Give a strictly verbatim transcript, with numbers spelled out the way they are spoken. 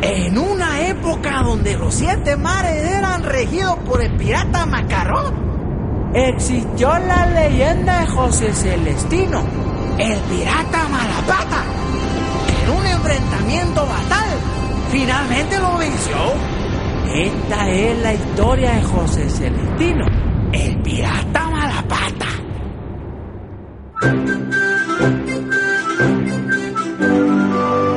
En una época donde los siete mares eran regidos por el pirata Macarrón, existió la leyenda de José Celestino, el pirata Malapata, que en un enfrentamiento fatal finalmente lo venció. Esta es la historia de José Celestino, el pirata Malapata.